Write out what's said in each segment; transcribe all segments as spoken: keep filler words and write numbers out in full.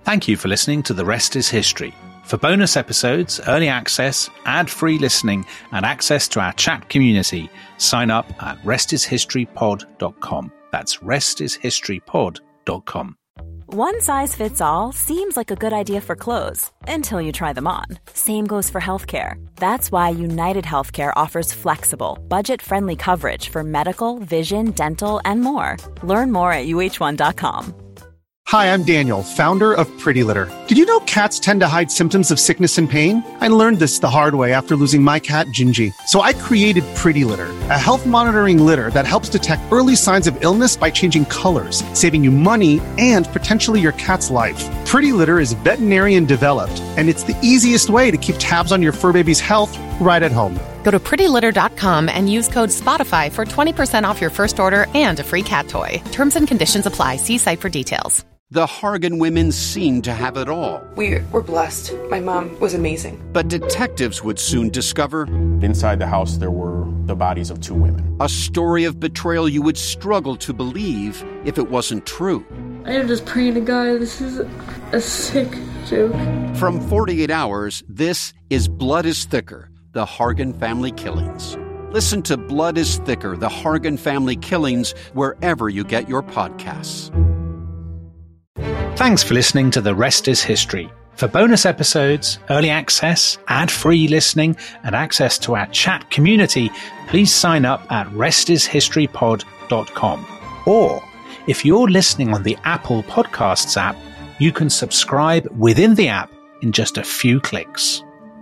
Thank you for listening to The Rest is History. For bonus episodes, early access, ad-free listening, and access to our chat community, sign up at rest is history pod dot com. That's rest is history pod dot com. One size fits all seems like a good idea for clothes until you try them on. Same goes for healthcare. That's why United Healthcare offers flexible, budget-friendly coverage for medical, vision, dental, and more. Learn more at U H one dot com. Hi, I'm Daniel, founder of Pretty Litter. Did you know cats tend to hide symptoms of sickness and pain? I learned this the hard way after losing my cat, Gingy. So I created Pretty Litter, a health monitoring litter that helps detect early signs of illness by changing colors, saving you money and potentially your cat's life. Pretty Litter is veterinarian developed, and it's the easiest way to keep tabs on your fur baby's health right at home. Go to pretty litter dot com and use code SPOTIFY for twenty percent off your first order and a free cat toy. Terms and conditions apply. See site for details. The Hargan women seemed to have it all. We were blessed. My mom was amazing. But detectives would soon discover... inside the house, there were the bodies of two women. A story of betrayal you would struggle to believe if it wasn't true. I am just praying to God, this is a sick joke. From forty-eight hours, this is Blood is Thicker, the Hargan family killings. Listen to Blood is Thicker, the Hargan family killings, wherever you get your podcasts. Thanks for listening to The Rest is History. For bonus episodes, early access, ad-free listening, and access to our chat community, please sign up at rest is history pod dot com. Or, if you're listening on the Apple Podcasts app, you can subscribe within the app in just a few clicks.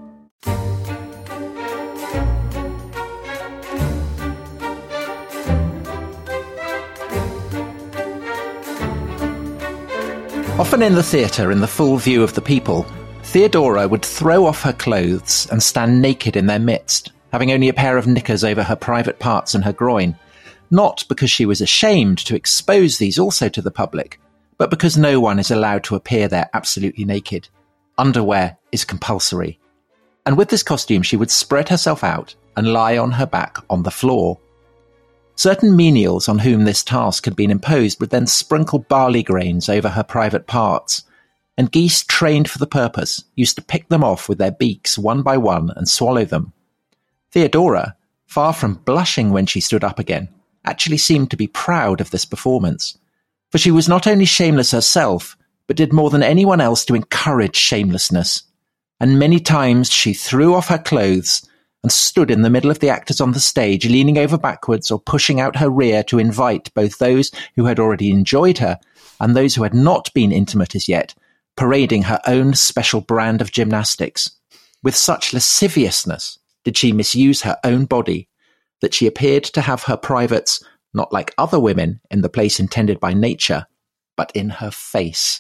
Often in the theatre, in the full view of the people, Theodora would throw off her clothes and stand naked in their midst, having only a pair of knickers over her private parts and her groin, not because she was ashamed to expose these also to the public, but because no one is allowed to appear there absolutely naked. Underwear is compulsory. And with this costume, she would spread herself out and lie on her back on the floor. Certain menials on whom this task had been imposed would then sprinkle barley grains over her private parts, and geese trained for the purpose used to pick them off with their beaks one by one and swallow them. Theodora, far from blushing when she stood up again, actually seemed to be proud of this performance, for she was not only shameless herself, but did more than anyone else to encourage shamelessness, and many times she threw off her clothes and stood in the middle of the actors on the stage, leaning over backwards or pushing out her rear to invite both those who had already enjoyed her and those who had not been intimate as yet, parading her own special brand of gymnastics. With such lasciviousness did she misuse her own body that she appeared to have her privates not like other women in the place intended by nature, but in her face.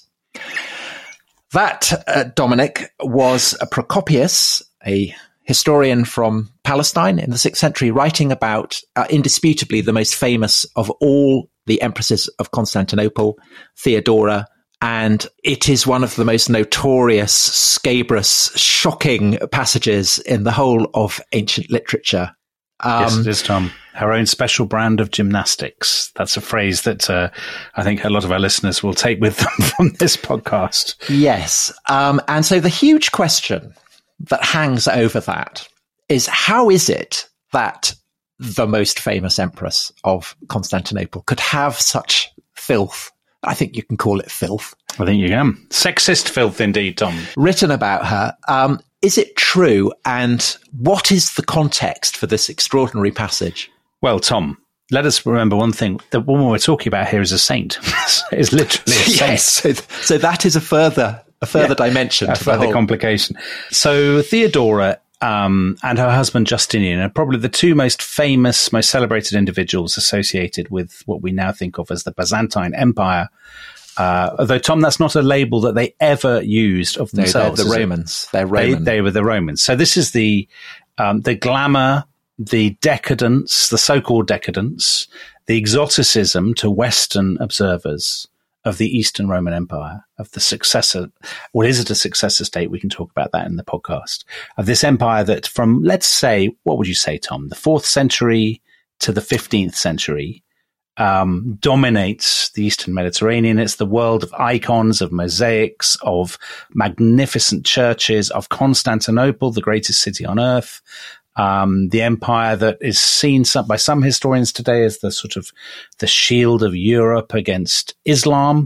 That, uh, Dominic, was a Procopius, a historian from Palestine in the sixth century, writing about uh, indisputably the most famous of all the empresses of Constantinople, Theodora, and it is one of the most notorious, scabrous, shocking passages in the whole of ancient literature. Um, yes, it is, Tom. Her own special brand of gymnastics. That's a phrase that uh, I think a lot of our listeners will take with them from this podcast. Yes. Um, and so the huge question that hangs over that is, how is it that the most famous empress of Constantinople could have such filth? I think you can call it filth. I think you can. Sexist filth indeed, Tom. Written about her. Um, is it true? And what is the context for this extraordinary passage? Well, Tom, let us remember one thing. The woman we're talking about here is a saint. Is literally a saint. Yes, so, so that is a further a further yeah, dimension a to further the whole complication. So Theodora um, and her husband Justinian are probably the two most famous, most celebrated individuals associated with what we now think of as the Byzantine Empire. Uh, although, Tom, that's not a label that they ever used of themselves. No, they're the Romans. They're Roman. They, they were the Romans. So this is the um, the glamour, the decadence, the so-called decadence, the exoticism to Western observers of the Eastern Roman Empire, of the successor, or is it a successor state? We can talk about that in the podcast, of this empire that from, let's say, what would you say, Tom, the fourth century to the fifteenth century, um, dominates the Eastern Mediterranean. It's the world of icons, of mosaics, of magnificent churches, of Constantinople, the greatest city on earth. Um, the empire that is seen some, by some historians today as the sort of the shield of Europe against Islam.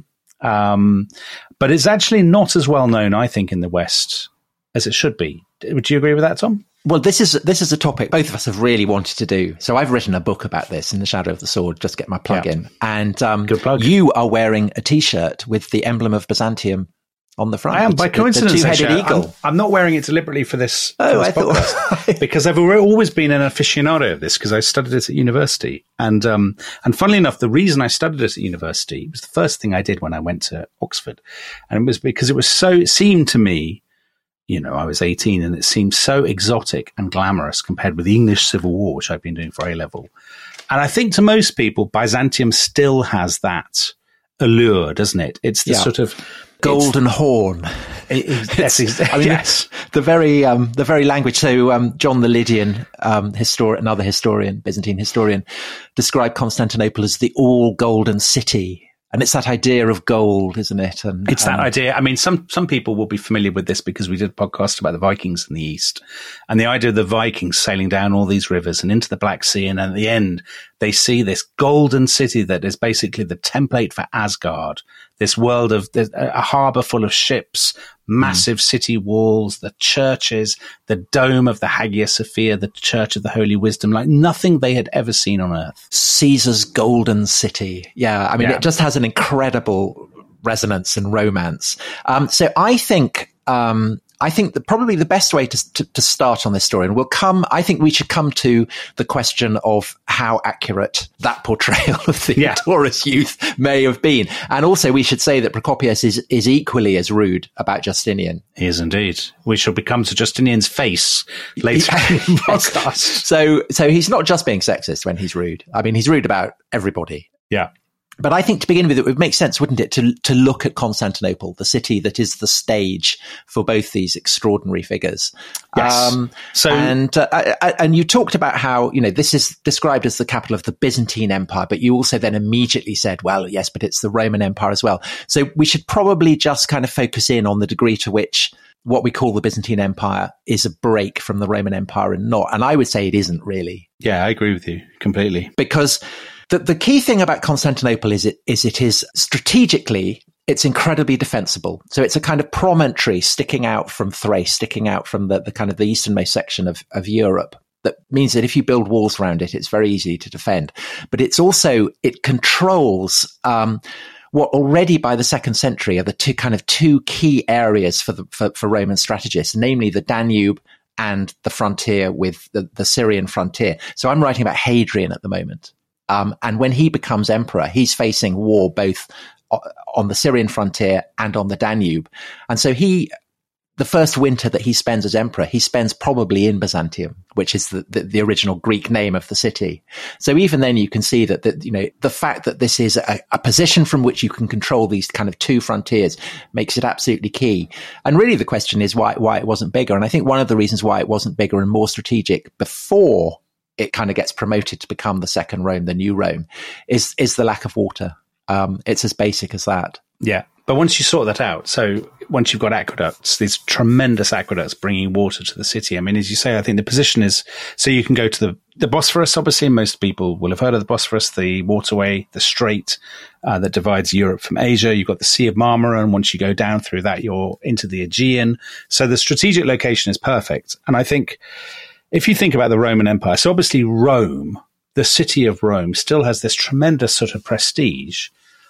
Um, but it's actually not as well known, I think, in the West as it should be. Would you agree with that, Tom? Well, this is this is a topic both of us have really wanted to do. So I've written a book about this, In the Shadow of the Sword, just to get my plug yeah. in. And um, Good plug. You are wearing a T-shirt with the emblem of Byzantium on the front. I am, by the, coincidence. The two-headed actually, eagle. I'm, I'm not wearing it deliberately for this, oh, for this I podcast thought because I've always been an aficionado of this because I studied it at university. And um, and funnily enough, the reason I studied it at university was the first thing I did when I went to Oxford. And it was because it was so, it seemed to me, you know, I was eighteen and it seemed so exotic and glamorous compared with the English Civil War, which I've been doing for A-level. And I think to most people, Byzantium still has that allure, doesn't it? It's the yeah. sort of golden horn. It, it, yes, exactly. I mean, yes. the very um, the very language. So um, John the Lydian, um, historian, another historian, Byzantine historian, described Constantinople as the all golden city. And it's that idea of gold, isn't it? And it's that um, idea. I mean, some some people will be familiar with this because we did a podcast about the Vikings in the East, and the idea of the Vikings sailing down all these rivers and into the Black Sea, and at the end they see this golden city that is basically the template for Asgard. This world of a harbour full of ships, massive mm. city walls, the churches, the dome of the Hagia Sophia, the Church of the Holy Wisdom, like nothing they had ever seen on earth. Caesar's golden city. Yeah, I mean, yeah. it just has an incredible resonance and romance. Um, so I think... Um, I think that probably the best way to, to, to start on this story, and we'll come, I think we should come to the question of how accurate that portrayal of Theodorus' yeah. youth may have been. And also we should say that Procopius is, is equally as rude about Justinian. He is indeed. We shall become to Justinian's face later in the podcast. So, so he's not just being sexist when he's rude. I mean, he's rude about everybody. Yeah. But I think to begin with, it would make sense, wouldn't it, to to look at Constantinople, the city that is the stage for both these extraordinary figures. Yes. Um, so, and uh, and you talked about how, you know, this is described as the capital of the Byzantine Empire, but you also then immediately said, well, yes, but it's the Roman Empire as well. So we should probably just kind of focus in on the degree to which what we call the Byzantine Empire is a break from the Roman Empire and not. And I would say it isn't really. Yeah, I agree with you completely. Because The, the key thing about Constantinople is it is it is strategically, it's incredibly defensible. So it's a kind of promontory sticking out from Thrace, sticking out from the, the kind of the easternmost section of, of Europe. That means that if you build walls around it, it's very easy to defend. But it's also, it controls um, what already by the second century are the two kind of two key areas for the for, for Roman strategists, namely the Danube and the frontier with the, the Syrian frontier. So I'm writing about Hadrian at the moment. Um, and when he becomes emperor, he's facing war both on the Syrian frontier and on the Danube. And so he, the first winter that he spends as emperor, he spends probably in Byzantium, which is the, the, the original Greek name of the city. So even then you can see that, that you know, the fact that this is a, a position from which you can control these kind of two frontiers makes it absolutely key. And really the question is why, why it wasn't bigger. And I think one of the reasons why it wasn't bigger and more strategic before it kind of gets promoted to become the second Rome, the new Rome, is is the lack of water. Um, it's as basic as that. Yeah. But once you sort that out, so once you've got aqueducts, these tremendous aqueducts bringing water to the city. I mean, as you say, I think the position is, so you can go to the, the Bosphorus, obviously, most people will have heard of the Bosphorus, the waterway, the strait uh, that divides Europe from Asia. You've got the Sea of Marmara, and once you go down through that, you're into the Aegean. So the strategic location is perfect. And I think, if you think about the Roman Empire, so obviously Rome, the city of Rome, still has this tremendous sort of prestige,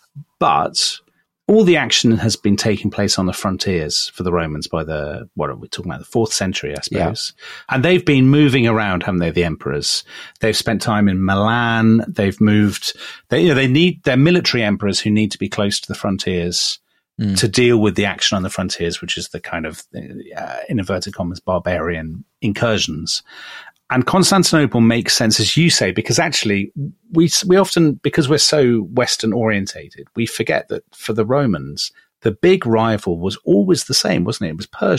but all the action has been taking place on the frontiers for the Romans by the, what are we talking about, the fourth century, I suppose. Yeah. And they've been moving around, haven't they, the emperors? They've spent time in Milan. They've moved, they, you know, they need, they're military emperors who need to be close to the frontiers. Mm. To deal with the action on the frontiers, which is the kind of, uh, in inverted commas, barbarian incursions. And Constantinople makes sense, as you say, because actually we we often, because we're so Western orientated, we forget that for the Romans, the big rival was always the same, wasn't it? It was Persia.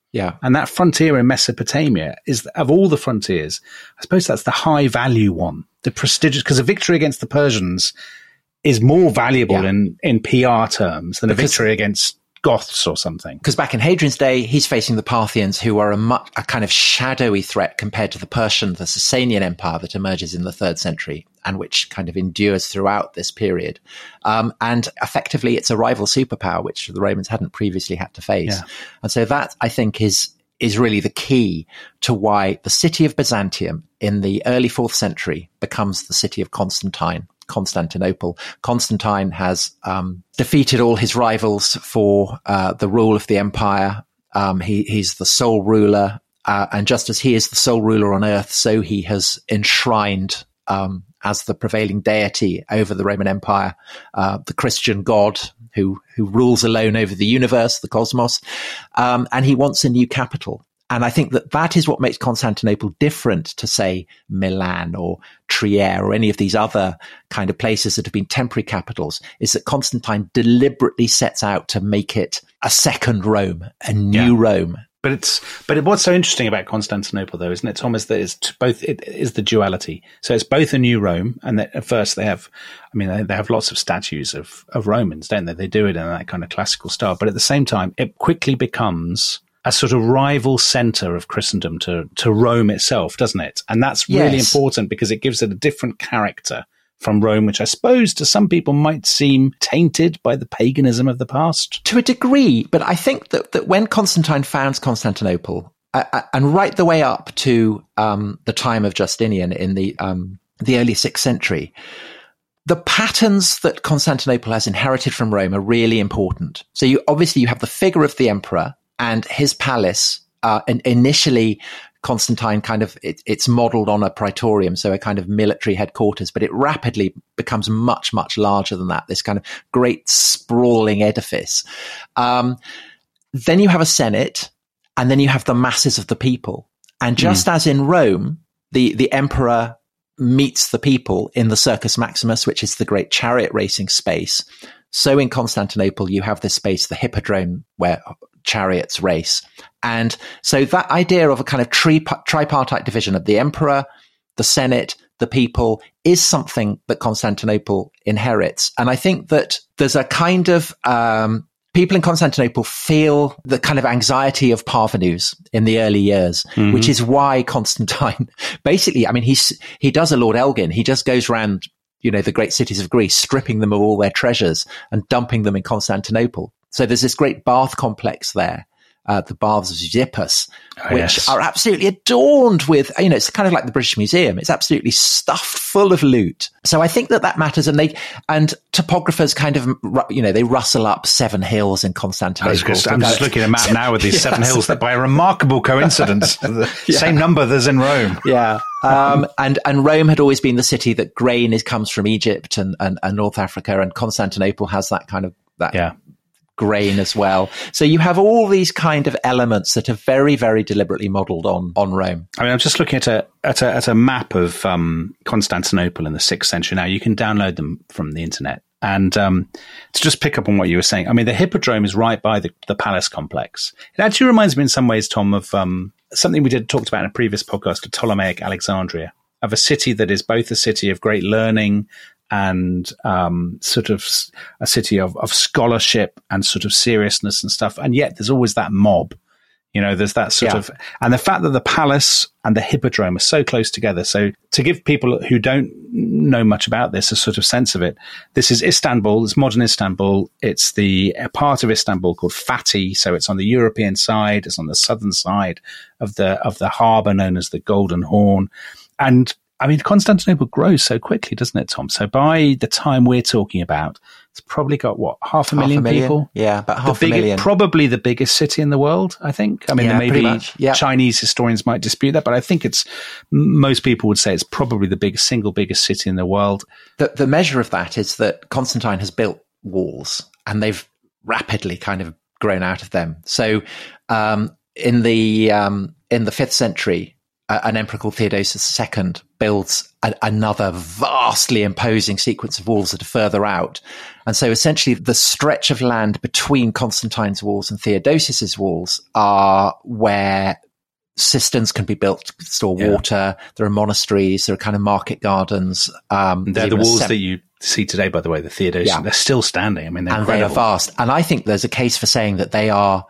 Yeah. And that frontier in Mesopotamia is, of all the frontiers, I suppose that's the high value one, the prestigious, because a victory against the Persians is more valuable yeah. in, in P R terms than because, a victory against Goths or something. Because back in Hadrian's day, he's facing the Parthians, who are a, much, a kind of shadowy threat compared to the Persian, the Sasanian Empire that emerges in the third century and which kind of endures throughout this period. Um, and effectively, it's a rival superpower, which the Romans hadn't previously had to face. Yeah. And so that, I think, is is really the key to why the city of Byzantium in the early fourth century becomes the city of Constantine. Constantinople. Constantine has um, defeated all his rivals for uh, the rule of the empire. Um, he, he's the sole ruler. Uh, and just as he is the sole ruler on earth, so he has enshrined um, as the prevailing deity over the Roman Empire, uh, the Christian God who, who rules alone over the universe, the cosmos. Um, and he wants a new capital. And I think that that is what makes Constantinople different to, say, Milan or Trier or any of these other kind of places that have been temporary capitals, is that Constantine deliberately sets out to make it a second Rome, a new yeah. Rome. But it's but what's so interesting about Constantinople, though, isn't it, Thomas, that it's both it is the duality. So it's both a new Rome, and that at first they have, I mean, they, they have lots of statues of of Romans, don't they? They do it in that kind of classical style, but at the same time, it quickly becomes a sort of rival center of Christendom to, to Rome itself, doesn't it? And that's really yes. important because it gives it a different character from Rome, which I suppose to some people might seem tainted by the paganism of the past. To a degree, but I think that, that when Constantine founds Constantinople, uh, and right the way up to um, the time of Justinian in the um, the early sixth century, the patterns that Constantinople has inherited from Rome are really important. So you obviously you have the figure of the emperor, and his palace, uh, and initially Constantine kind of, it, it's modeled on a praetorium, so a kind of military headquarters, but it rapidly becomes much, much larger than that, this kind of great sprawling edifice. Um, then you have a Senate, and then you have the masses of the people. And just mm. as in Rome, the, the emperor meets the people in the Circus Maximus, which is the great chariot racing space. So in Constantinople, you have this space, the Hippodrome, where chariots race. And so that idea of a kind of tri- tripartite division of the emperor, the Senate, the people is something that Constantinople inherits. And I think that there's a kind of, um, people in Constantinople feel the kind of anxiety of parvenus in the early years, mm-hmm. which is why Constantine basically, I mean, he's, he does a Lord Elgin. He just goes around, you know, the great cities of Greece, stripping them of all their treasures and dumping them in Constantinople. So there's this great bath complex there, uh, the Baths of Xipus, oh, which yes. are absolutely adorned with, you know, it's kind of like the British Museum. It's absolutely stuffed full of loot. So I think that that matters. And they, and topographers kind of, you know, they rustle up seven hills in Constantinople. I was just, I'm just looking at a map now with these yes. seven hills that by a remarkable coincidence, the yeah. same number there's in Rome. Yeah. Um, and, and Rome had always been the city that grain is, comes from Egypt and, and, and North Africa, and Constantinople has that kind of, that. Yeah. grain as well. So you have all these kind of elements that are very, very deliberately modeled on, on Rome. I mean, I'm just looking at a, at a, at a map of um, Constantinople in the sixth century. Now, you can download them from the internet. And um, to just pick up on what you were saying, I mean, the Hippodrome is right by the, the palace complex. It actually reminds me in some ways, Tom, of um, something we did talked about in a previous podcast, of Ptolemaic Alexandria, of a city that is both a city of great learning and um, sort of a city of, of scholarship and sort of seriousness and stuff. And yet there's always that mob, you know, there's that sort yeah. of, and the fact that the palace and the Hippodrome are so close together. So to give people who don't know much about this a sort of sense of it, this is Istanbul, it's modern Istanbul. It's the a part of Istanbul called Fatih. So it's on the European side, it's on the southern side of the, of the harbor known as the Golden Horn. And I mean, Constantinople grows so quickly, doesn't it, Tom? So by the time we're talking about, it's probably got, what, half a, half million, a million people? Yeah, about half the a big, million. Probably the biggest city in the world, I think. I mean, yeah, there may be yeah. Chinese historians might dispute that, but I think it's, most people would say it's probably the biggest, single biggest city in the world. The, the measure of that is that Constantine has built walls, and they've rapidly kind of grown out of them. So um, in the um, in the fifth century, uh, an emperor called Theodosius the Second builds a, another vastly imposing sequence of walls that are further out. And so essentially the stretch of land between Constantine's walls and Theodosius's walls are where cisterns can be built to store yeah. water. There are monasteries, there are kind of market gardens. Um, they're the walls sem- that you see today, by the way, the Theodosian, yeah. they're still standing. I mean, they're and incredible. They are vast. And I think there's a case for saying that they are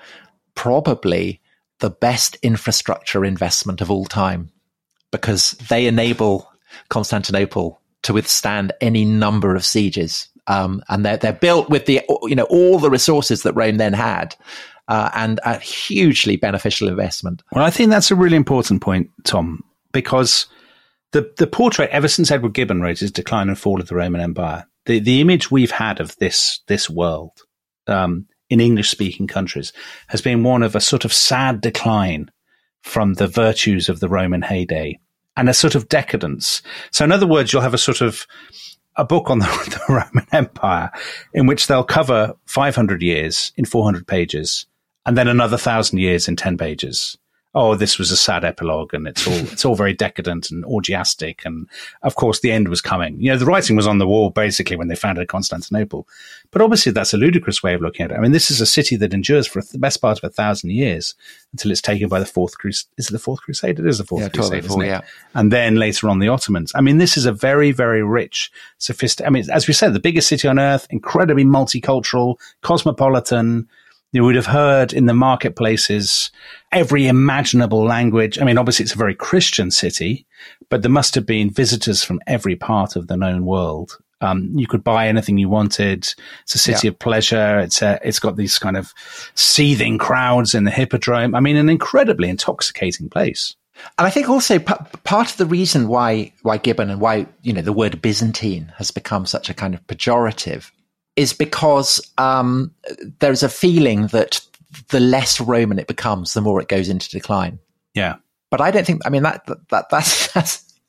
probably the best infrastructure investment of all time, because they enable Constantinople to withstand any number of sieges. Um, and they're, they're built with the, you know, all the resources that Rome then had, uh, and a hugely beneficial investment. Well, I think that's a really important point, Tom, because the, the portrait, ever since Edward Gibbon wrote his Decline and Fall of the Roman Empire, the, the image we've had of this, this world, um, in English-speaking countries has been one of a sort of sad decline from the virtues of the Roman heyday and a sort of decadence. So in other words, you'll have a sort of a book on the, the Roman Empire in which they'll cover five hundred years in four hundred pages and then another thousand years in ten pages. Oh, this was a sad epilogue, and it's all it's all very decadent and orgiastic, and of course the end was coming. You know, the writing was on the wall basically when they founded Constantinople. But obviously that's a ludicrous way of looking at it. I mean, this is a city that endures for the best part of a thousand years until it's taken by the Fourth Crusade. Is it the Fourth Crusade? It is the Fourth yeah, Crusade, isn't it? Yeah. And then later on the Ottomans. I mean, this is a very, very rich, sophisticated. I mean, as we said, the biggest city on earth, incredibly multicultural, cosmopolitan. You would have heard in the marketplaces every imaginable language. I mean, obviously it's a very Christian city, but there must have been visitors from every part of the known world. Um, you could buy anything you wanted. It's a city yeah. of pleasure. It's a, it's got these kind of seething crowds in the Hippodrome. I mean, an incredibly intoxicating place. And I think also p- part of the reason why, why Gibbon and why, you know, the word Byzantine has become such a kind of pejorative is because um, there's a feeling that the less Roman it becomes, the more it goes into decline. Yeah. But I don't think, I mean, that, that, that's, that's,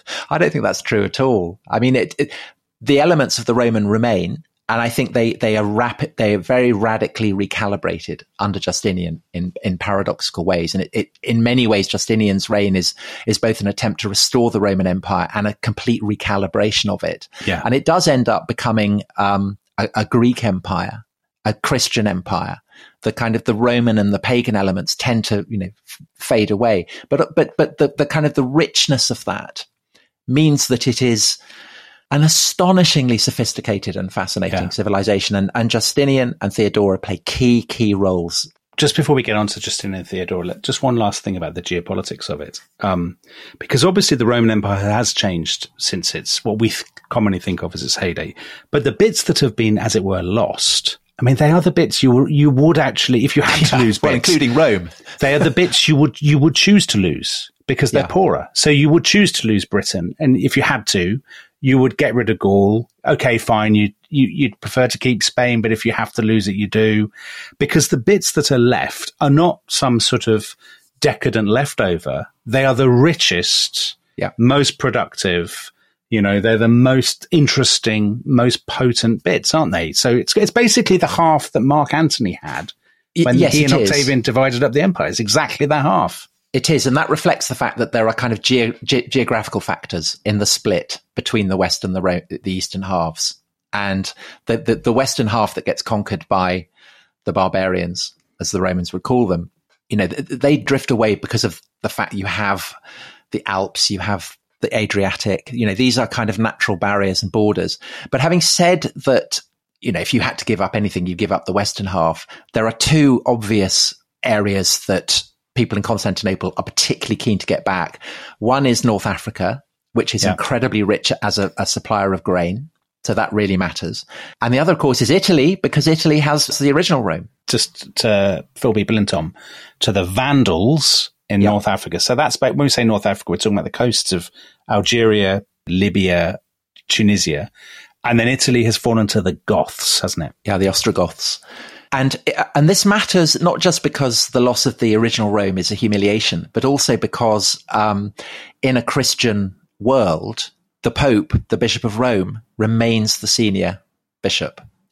I don't think that's true at all. I mean, it, it, the elements of the Roman remain, and I think they, they are rapid, they are very radically recalibrated under Justinian in, in paradoxical ways. And it, it, in many ways, Justinian's reign is, is both an attempt to restore the Roman Empire and a complete recalibration of it. Yeah. And it does end up becoming, um, A, a Greek empire, a Christian empire. The kind of the Roman and the pagan elements tend to, you know, f- fade away. But but but the, the kind of the richness of that means that it is an astonishingly sophisticated and fascinating yeah. civilization. And, and Justinian and Theodora play key key roles. Just before we get on to Justinian and Theodora, just one last thing about the geopolitics of it. Um, because obviously the Roman Empire has changed since it's what we th- commonly think of as its heyday. But the bits that have been, as it were, lost, I mean, they are the bits you you would actually, if you had to yeah, lose well, bits. Including Rome. They are the bits you would you would choose to lose because they're yeah. poorer. So you would choose to lose Britain. And if you had to, you would get rid of Gaul. Okay, fine. You, you, you'd prefer to keep Spain, but if you have to lose it, you do. Because the bits that are left are not some sort of decadent leftover. They are the richest, yeah. most productive, you know, they're the most interesting, most potent bits, aren't they? So it's, it's basically the half that Mark Antony had when yes, he and is. Octavian divided up the empire. It's exactly that half. It is, and that reflects the fact that there are kind of ge- ge- geographical factors in the split between the west and the, ro- the eastern halves. And the, the, the western half that gets conquered by the barbarians, as the Romans would call them, you know, they drift away because of the fact you have the Alps, you have the Adriatic, you know, these are kind of natural barriers and borders. But having said that, you know, if you had to give up anything, you give up the western half. There are two obvious areas that people in Constantinople are particularly keen to get back. One is North Africa, which is yeah. incredibly rich as a, a supplier of grain. So that really matters. And the other, of course, is Italy, because Italy has the original Rome. Just to fill people in, Tom, to the Vandals in yep. North Africa. So that's, when we say North Africa, we're talking about the coasts of Algeria, Libya, Tunisia. And then Italy has fallen to the Goths, hasn't it? Yeah, the Ostrogoths. And and this matters not just because the loss of the original Rome is a humiliation, but also because um, in a Christian world, the Pope, the Bishop of Rome, remains the senior bishop.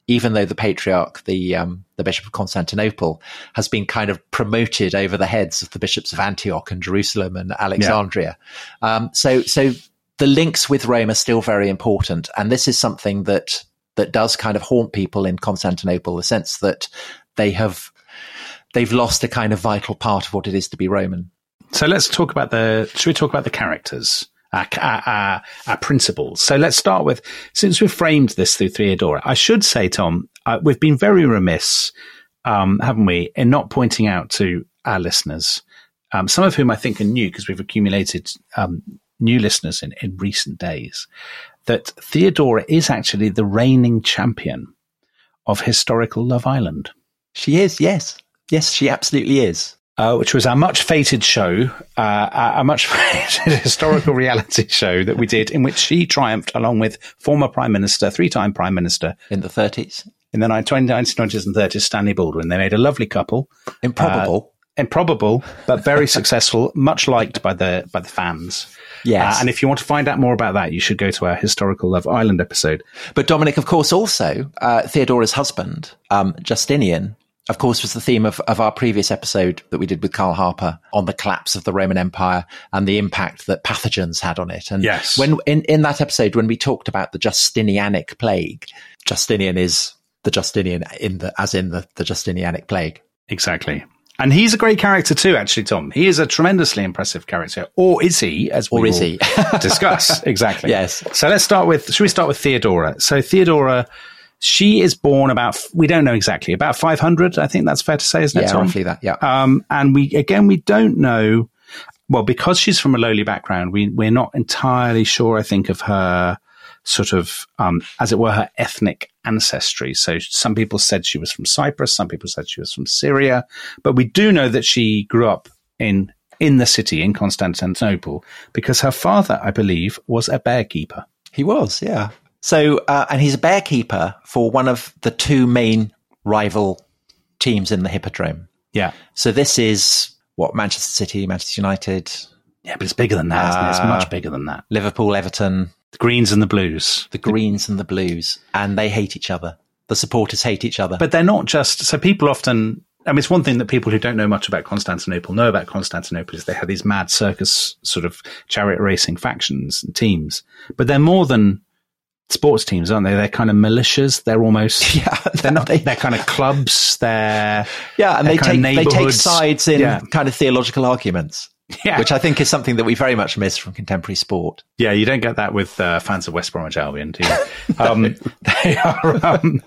even though the patriarch, the um, the Bishop of Constantinople, has been kind of promoted over the heads of the bishops of Antioch and Jerusalem and Alexandria. Yeah. Um, so so the links with Rome are still very important. And this is something that that does kind of haunt people in Constantinople, the sense that they have they've lost a kind of vital part of what it is to be Roman. So let's talk about the, should we talk about the characters, our, our, our principles? So let's start with, since we've framed this through Theodora, I should say, Tom, uh, we've been very remiss, um, haven't we, in not pointing out to our listeners, um, some of whom I think are new because we've accumulated um, new listeners in, in recent days, that Theodora is actually the reigning champion of historical Love Island. She is, yes. Yes, she absolutely is. Uh, which was our much fated show, uh, a much fated historical reality show that we did, in which she triumphed along with former Prime Minister, three-time Prime Minister. In the thirties. In the nineteen twenties and thirties, Stanley Baldwin. They made a lovely couple. Improbable. Uh, improbable, but very successful, much liked by the by the fans. Yes. Uh, and if you want to find out more about that, you should go to our Historical Love Island episode. But Dominic, of course, also, uh, Theodora's husband, um, Justinian, of course, was the theme of, of our previous episode that we did with Karl Harper on the collapse of the Roman Empire and the impact that pathogens had on it. And yes. when in, in that episode, when we talked about the Justinianic plague, Justinian is the Justinian in the as in the, the Justinianic plague. Exactly. And he's a great character too, actually, Tom. He is a tremendously impressive character. Or is he, as we or is will he? discuss. Exactly. Yes. So let's start with, should we start with Theodora? So Theodora, she is born about, we don't know exactly, about five hundred. I think that's fair to say, isn't yeah, it, Tom? roughly that, yeah. Um, and we, again, we don't know, well, because she's from a lowly background, we, we're not entirely sure, I think, of her sort of, um, as it were, her ethnic ancestry. So some people said she was from Cyprus, some people said she was from Syria, but we do know that she grew up in in the city, in Constantinople, because her father, I believe, was a bearkeeper. He was, yeah. So, uh, and he's a bearkeeper for one of the two main rival teams in the Hippodrome. Yeah. So this is, what, Manchester City, Manchester United. Yeah, but it's bigger than that, isn't it? It's Uh, much bigger than that. Liverpool, Everton. The Greens and the Blues. The Greens and the Blues. And they hate each other. The supporters hate each other. But they're not just, so people often, I mean, it's one thing that people who don't know much about Constantinople know about Constantinople is they have these mad circus sort of chariot racing factions and teams. But they're more than sports teams, aren't they? They're kind of militias. They're almost, yeah, they're not, they, they're kind of clubs. They're, yeah, and they take, they take neighborhoods. sides in Yeah. kind of theological arguments. Yeah. Which I think is something that we very much miss from contemporary sport. Yeah, you don't get that with uh, fans of West Bromwich Albion, do you? um, they are, um,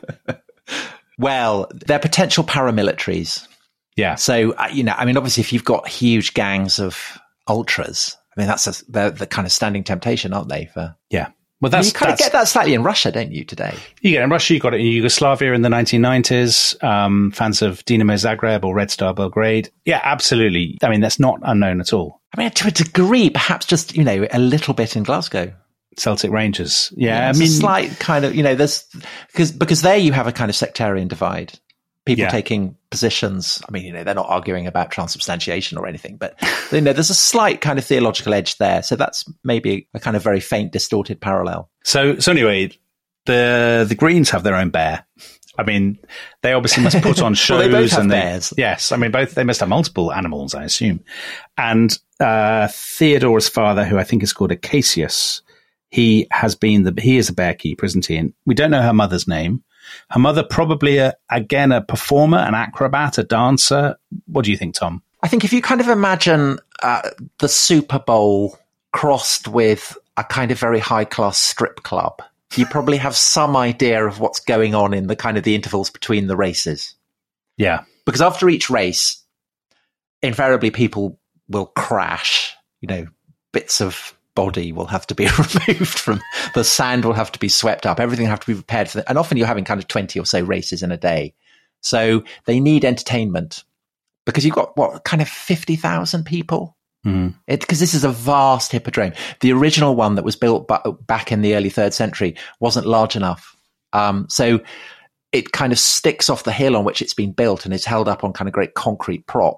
well, they're potential paramilitaries. Yeah. So, uh, you know, I mean, obviously, if you've got huge gangs of ultras, I mean, that's a, they're the kind of standing temptation, aren't they? For yeah. Well, that's, you kind that's, of get that slightly in Russia, don't you, today? You get it in Russia, you got it in Yugoslavia in the nineteen nineties, um, fans of Dinamo Zagreb or Red Star Belgrade. Yeah, absolutely. I mean, that's not unknown at all. I mean, to a degree, perhaps just, you know, a little bit in Glasgow. Celtic Rangers. Yeah, yeah I mean, a slight kind of, you know, there's, because because there you have a kind of sectarian divide. People Yeah. taking positions. I mean, you know, they're not arguing about transubstantiation or anything, but, you know, there's a slight kind of theological edge there. So that's maybe a kind of very faint, distorted parallel. So, so anyway, the the Greens have their own bear. I mean, they obviously must put on shows. Well, they both have and they, bears. Yes, I mean, both they must have multiple animals, I assume. And uh, Theodora's father, who I think is called Acacius, he has been the he is a bear keeper, isn't he? And we don't know her mother's name. Her mother probably, a, again, a performer, an acrobat, a dancer. What do you think, Tom? I think if you kind of imagine uh, the Super Bowl crossed with a kind of very high-class strip club, you probably have some idea of what's going on in the kind of the intervals between the races. Yeah. Because after each race, invariably people will crash, you know, bits of body will have to be removed from the sand will have to be swept up, everything will have to be prepared for that. And often you're having kind of twenty or so races in a day. So they need entertainment because you've got what kind of fifty thousand people Mm. because this is a vast hippodrome. The original one that was built b- back in the early third century wasn't large enough. Um, so it kind of sticks off the hill on which it's been built and is held up on kind of great concrete props.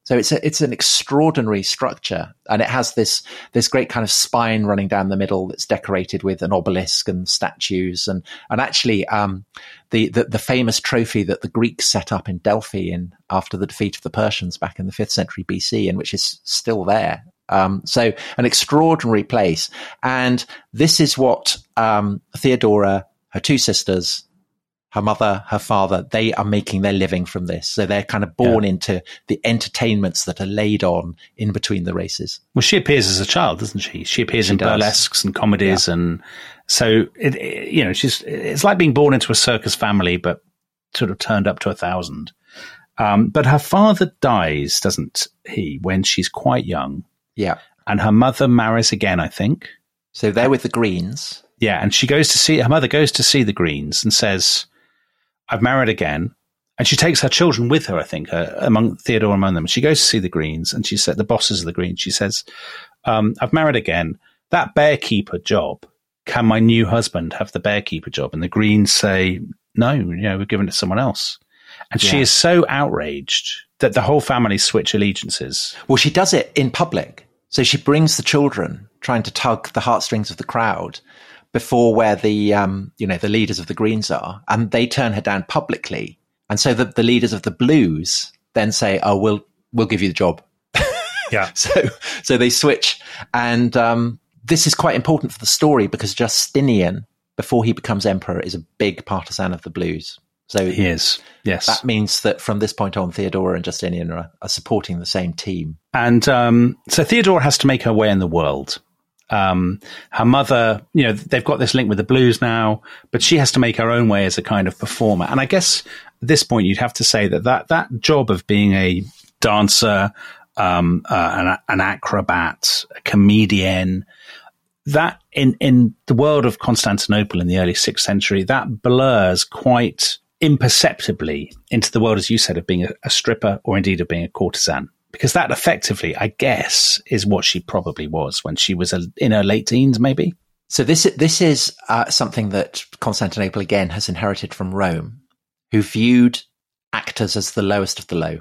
So it's a, it's an extraordinary structure, and it has this this great kind of spine running down the middle that's decorated with an obelisk and statues, and and actually um, the, the the famous trophy that the Greeks set up in Delphi in after the defeat of the Persians back in the fifth century B C, and which is still there. Um, so an extraordinary place, and this is what um, Theodora, her two sisters, her mother, her father, they are making their living from this. So they're kind of born yeah. into the entertainments that are laid on in between the races. Well, she appears as a child, doesn't she? She appears she in does. burlesques and comedies. Yeah. And so, it, it, you know, she's, it's like being born into a circus family, but sort of turned up to a thousand. Um, but her father dies, doesn't he, when she's quite young? Yeah. And her mother marries again, I think. So they're with the Greens. Yeah. And she goes to see, her mother goes to see the Greens and says, I've married again. And she takes her children with her, I think, uh, among Theodora among them. She goes to see the Greens, and she said, the bosses of the Greens, she says, um, I've married again. That bearkeeper job, can my new husband have the bearkeeper job? And the Greens say, no, you know, we're giving it to someone else. And yeah. she is so outraged that the whole family switch allegiances. Well, she does it in public. So she brings the children, trying to tug the heartstrings of the crowd before where the, um, you know, the leaders of the Greens are, and they turn her down publicly. And so the, the leaders of the Blues then say, oh, we'll, we'll give you the job. Yeah. so, so they switch. And, um, this is quite important for the story because Justinian, before he becomes emperor, is a big partisan of the Blues. So he is. Yes. That means that from this point on, Theodora and Justinian are, are supporting the same team. And, um, so Theodora has to make her way in the world. Um, her mother, you know, they've got this link with the Blues now, but she has to make her own way as a kind of performer. And I guess at this point, you'd have to say that that, that job of being a dancer, um, uh, an, an acrobat, a comedian, that in, in the world of Constantinople in the early sixth century, that blurs quite imperceptibly into the world, as you said, of being a, a stripper or indeed of being a courtesan. Because that effectively, I guess, is what she probably was when she was a, in her late teens, maybe. So this, this is uh, something that Constantinople, again, has inherited from Rome, who viewed actors as the lowest of the low.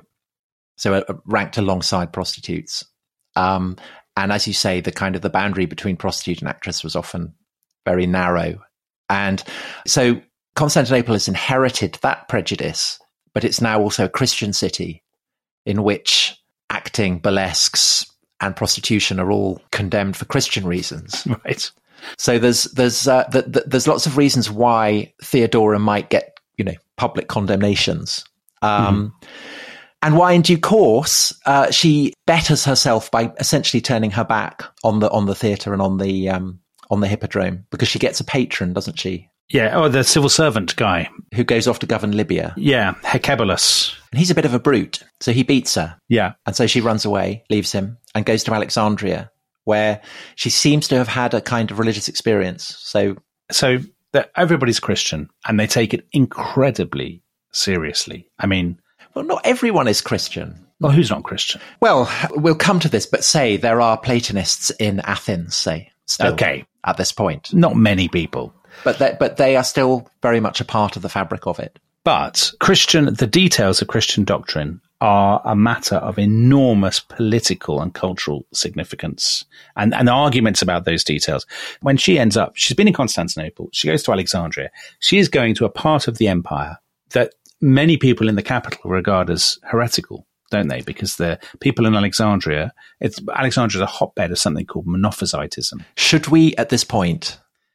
So uh, ranked alongside prostitutes. Um, and as you say, the kind of the boundary between prostitute and actress was often very narrow. And so Constantinople has inherited that prejudice, but it's now also a Christian city in which acting, burlesques, and prostitution are all condemned for Christian reasons. Right. So there's there's uh, th- th- there's lots of reasons why Theodora might get, you know, public condemnations, um, mm-hmm. and why, in due course, uh, she betters herself by essentially turning her back on the on the theatre and on the um, on the hippodrome, because she gets a patron, doesn't she? Yeah, oh, the civil servant guy. Who goes off to govern Libya. Yeah, Hecebulus. And he's a bit of a brute, so he beats her. Yeah. And so she runs away, leaves him, and goes to Alexandria, where she seems to have had a kind of religious experience. So so that everybody's Christian, and they take it incredibly seriously. I mean... Well, not everyone is Christian. Well, who's not Christian? Well, we'll come to this, but say there are Platonists in Athens, say, still, okay. at this point. Not many people. But they, but they are still very much a part of the fabric of it. But Christian, the details of Christian doctrine are a matter of enormous political and cultural significance, and, and arguments about those details. When she ends up, she's been in Constantinople, she goes to Alexandria, she is going to a part of the empire that many people in the capital regard as heretical, don't they? Because the people in Alexandria, it's Alexandria is a hotbed of something called Monophysitism. Should we, at this point,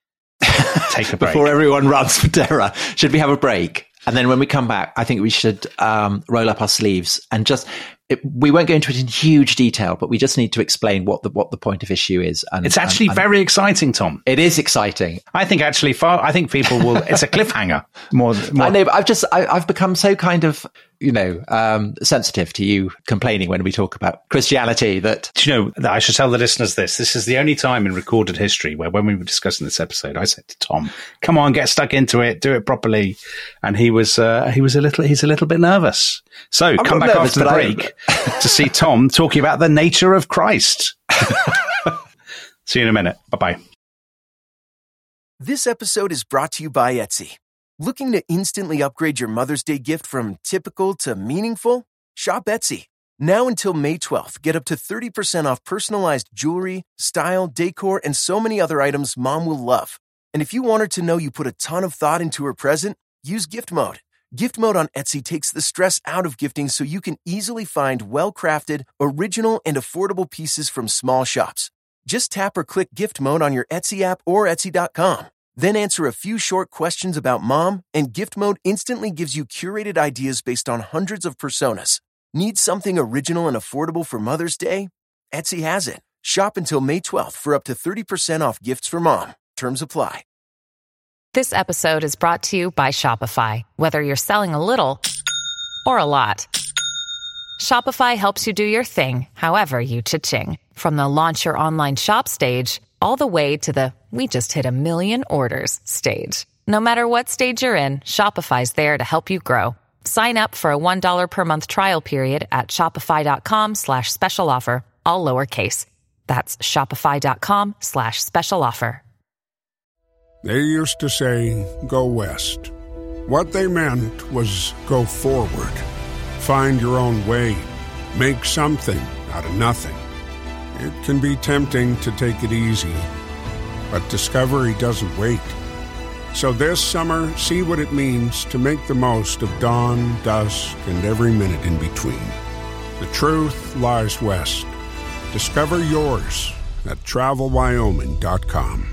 take a break before everyone runs for terror? Should we have a break? And then when we come back, I think we should um, roll up our sleeves and just, it, we won't go into it in huge detail, but we just need to explain what the what the point of issue is. And it's actually and, and very exciting, Tom. It is exciting. I think actually, far, I think people will, it's a cliffhanger more, more. I know, but I've just, I, I've become so kind of, you know, um, sensitive to you complaining when we talk about Christianity that... Do you know, that I should tell the listeners this. This is the only time in recorded history where when we were discussing this episode, I said to Tom, come on, get stuck into it, do it properly. And he was, uh, he was a little, he's a little bit nervous. So I'm come back nervous, after the break to see Tom talking about the nature of Christ. See you in a minute. Bye-bye. This episode is brought to you by Etsy. Looking to instantly upgrade your Mother's Day gift from typical to meaningful? Shop Etsy. Now until May twelfth, get up to thirty percent off personalized jewelry, style, decor, and so many other items Mom will love. And if you want her to know you put a ton of thought into her present, use Gift Mode. Gift Mode on Etsy takes the stress out of gifting so you can easily find well-crafted, original, and affordable pieces from small shops. Just tap or click Gift Mode on your Etsy app or Etsy dot com. Then answer a few short questions about Mom, and Gift Mode instantly gives you curated ideas based on hundreds of personas. Need something original and affordable for Mother's Day? Etsy has it. Shop until May twelfth for up to thirty percent off gifts for Mom. Terms apply. This episode is brought to you by Shopify. Whether you're selling a little or a lot, Shopify helps you do your thing, however you cha-ching. From the launch your online shop stage, all the way to the we just hit a million orders stage. No matter what stage you're in, Shopify's there to help you grow. Sign up for a one dollar per month trial period at shopify.com slash special offer, all lowercase. That's shopify.com slash special offer. They used to say, go west. What they meant was go forward. Find your own way. Make something out of nothing. It can be tempting to take it easy, but discovery doesn't wait. So this summer, see what it means to make the most of dawn, dusk, and every minute in between. The truth lies west. Discover yours at travel wyoming dot com.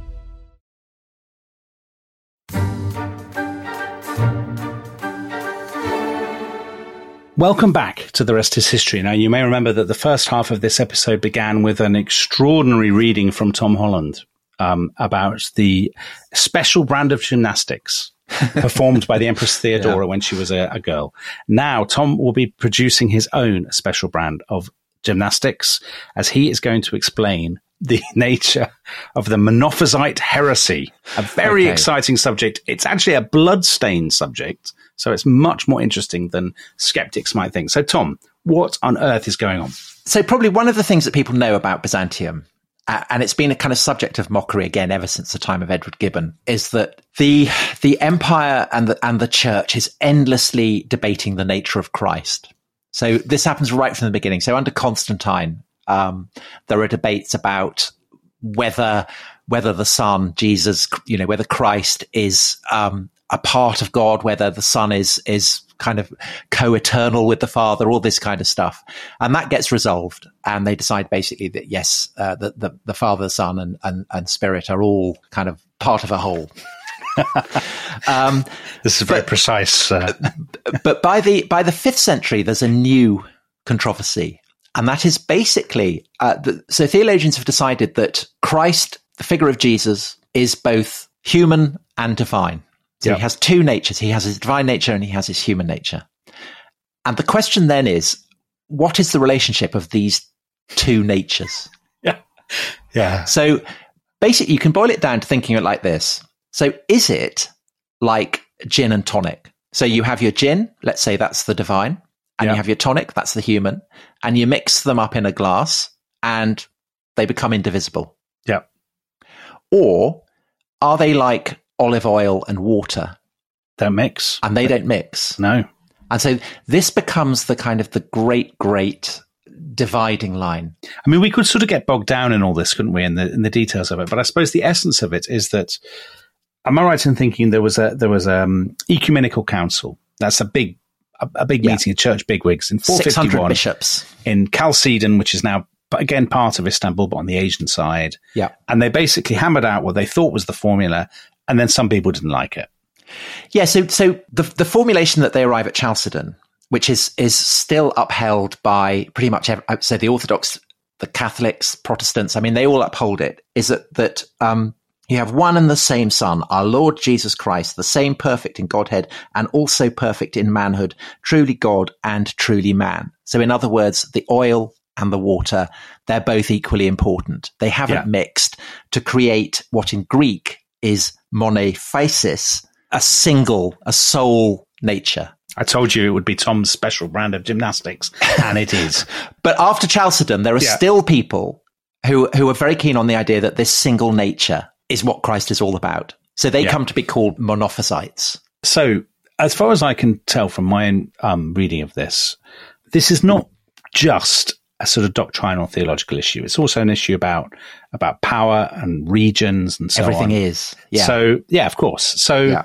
Welcome back to The Rest is History. Now, you may remember that the first half of this episode began with an extraordinary reading from Tom Holland um, about the special brand of gymnastics performed by the Empress Theodora yeah. when she was a, a girl. Now, Tom will be producing his own special brand of gymnastics, as he is going to explain the nature of the Monophysite heresy, a very okay. exciting subject. It's actually a blood-stained subject, so it's much more interesting than skeptics might think. So, Tom, what on earth is going on? So probably one of the things that people know about Byzantium, uh, and it's been a kind of subject of mockery again ever since the time of Edward Gibbon, is that the the empire and the, and the church is endlessly debating the nature of Christ. So this happens right from the beginning. So under Constantine, Um, there are debates about whether whether the Son, Jesus, you know, whether Christ is um, a part of God, whether the Son is is kind of co-eternal with the Father, all this kind of stuff, and that gets resolved. And they decide basically that yes, uh, the, the the Father, the Son, and, and and Spirit are all kind of part of a whole. um, this is very but, precise. Uh... but by the by the fifth century, there's a new controversy. And that is basically, uh, the, so theologians have decided that Christ, the figure of Jesus, is both human and divine. So yep. he has two natures. He has his divine nature and he has his human nature. And the question then is, what is the relationship of these two natures? Yeah. Yeah. So basically, you can boil it down to thinking of it like this. So is it like gin and tonic? So you have your gin, let's say that's the divine. And yep. you have your tonic, that's the human, and you mix them up in a glass and they become indivisible. Yeah. Or are they like olive oil and water? Don't mix. And they don't mix. No. And so this becomes the kind of the great, great dividing line. I mean, we could sort of get bogged down in all this, couldn't we, in the in the details of it? But I suppose the essence of it is that, am I right in thinking there was a there was a um, ecumenical council? That's a big A, a big yeah. meeting of church bigwigs in four fifty-one. six hundred bishops. In Chalcedon, which is now, again, part of Istanbul, but on the Asian side. Yeah. And they basically hammered out what they thought was the formula, and then some people didn't like it. Yeah, so so the the formulation that they arrive at Chalcedon, which is is still upheld by pretty much every, so the Orthodox, the Catholics, Protestants, I mean, they all uphold it, is that, that um, you have one and the same Son, our Lord Jesus Christ, the same perfect in Godhead and also perfect in manhood, truly God and truly man. So in other words, the oil and the water, they're both equally important. They haven't yeah. mixed to create what in Greek is monophysis, a single, a sole nature. I told you it would be Tom's special brand of gymnastics, and it is. But after Chalcedon, there are yeah. still people who who are very keen on the idea that this single nature is what Christ is all about. So they yeah. come to be called monophysites. So as far as I can tell from my own um, reading of this, this is not just a sort of doctrinal theological issue. It's also an issue about about power and regions and so Everything on. is. Yeah. So, yeah, of course. So yeah.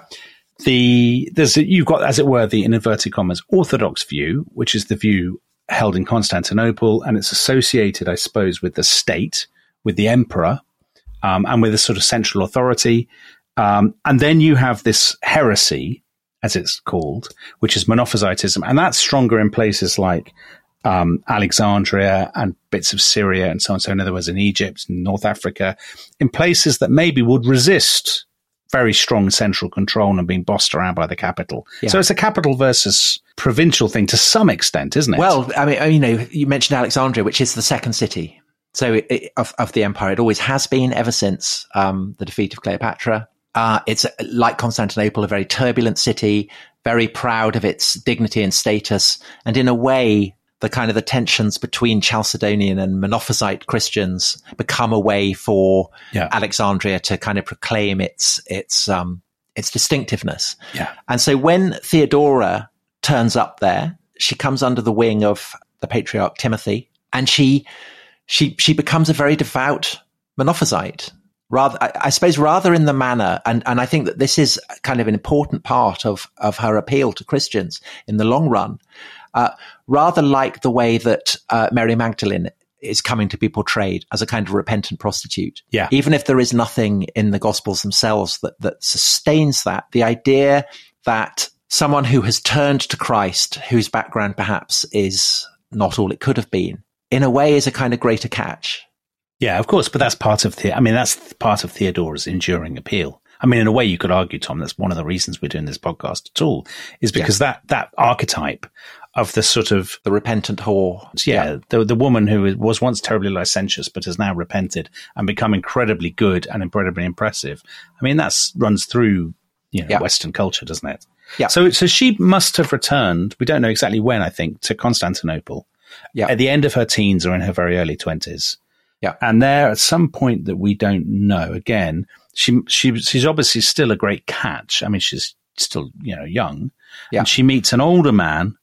the there's a, you've got, as it were, the, in inverted commas, orthodox view, which is the view held in Constantinople, and it's associated, I suppose, with the state, with the emperor, um, and with a sort of central authority. Um, and then you have this heresy, as it's called, which is Monophysitism, and that's stronger in places like Um, Alexandria and bits of Syria and so on. So in other words, in Egypt and North Africa, in places that maybe would resist very strong central control and being bossed around by the capital. Yeah. So it's a capital versus provincial thing to some extent, isn't it? Well, I mean, you know, you mentioned Alexandria, which is the second city. So it, it, of, of the empire, it always has been ever since um, the defeat of Cleopatra. Uh, it's like Constantinople, a very turbulent city, very proud of its dignity and status. And in a way, the kind of the tensions between Chalcedonian and Monophysite Christians become a way for yeah. Alexandria to kind of proclaim its its um, its distinctiveness. Yeah. And so when Theodora turns up there, she comes under the wing of the patriarch Timothy, and she she she becomes a very devout Monophysite. Rather, I, I suppose, rather in the manner, and, and I think that this is kind of an important part of of her appeal to Christians in the long run. Uh, rather like the way that uh, Mary Magdalene is coming to be portrayed as a kind of repentant prostitute. Yeah. Even if there is nothing in the Gospels themselves that, that sustains that, the idea that someone who has turned to Christ, whose background perhaps is not all it could have been, in a way is a kind of greater catch. Yeah, of course. But that's part of the, I mean, that's part of Theodora's enduring appeal. I mean, in a way, you could argue, Tom, that's one of the reasons we're doing this podcast at all, is because yeah. that, that archetype of the sort of the repentant whore. Yeah, yeah. The, the woman who was once terribly licentious, but has now repented and become incredibly good and incredibly impressive. I mean, that's runs through, you know, yeah. Western culture, doesn't it? Yeah. So, so she must have returned. We don't know exactly when, I think, to Constantinople yeah. at the end of her teens or in her very early twenties. Yeah. And there at some point that we don't know, again, she, she, she's obviously still a great catch. I mean, she's still, you know, young. Yeah. And she meets an older man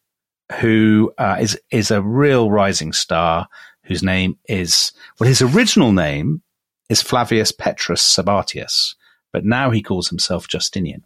who uh, is is a real rising star, whose name is, well, his original name is Flavius Petrus Sabatius, but now he calls himself Justinian.